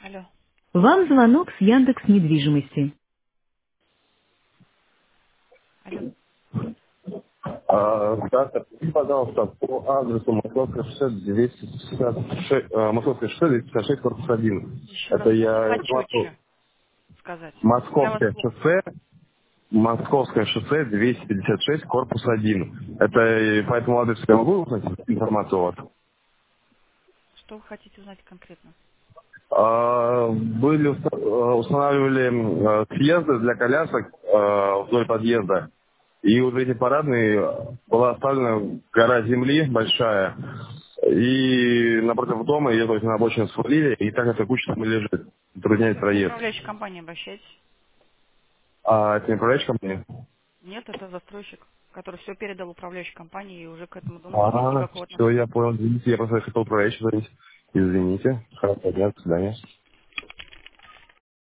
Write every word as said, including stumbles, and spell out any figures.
Алло. Вам звонок с Яндекс недвижимости. Алло. А, да, скажите, пожалуйста, по адресу Московское шоссе двести пятьдесят шесть, а, Московское шоссе двести пятьдесят шесть, корпус один. Еще Это раз можете я информацию. почетче сказать? Я вас Московское плохо. шоссе, Московское шоссе двести пятьдесят шесть, корпус один. Это и по этому адресу я могу узнать информацию у вас? Что вы хотите узнать конкретно? А, Были, уста- а, устанавливали м, съезды для колясок а, вдоль подъезда. И вот в эти парадные была оставлена гора земли большая. И напротив дома ее только на обочину свалили, и так эта куча там и лежит. Затрудняет В проезд. управляющую компанию обращайтесь. А это не управляющая компания? Нет, это застройщик, который все передал управляющей компании, и уже к этому дому не имеет А, никакого все, отношения. я понял. Извините, я просто хотел управляющий звонить. Извините. Хорошо, нет, до свидания.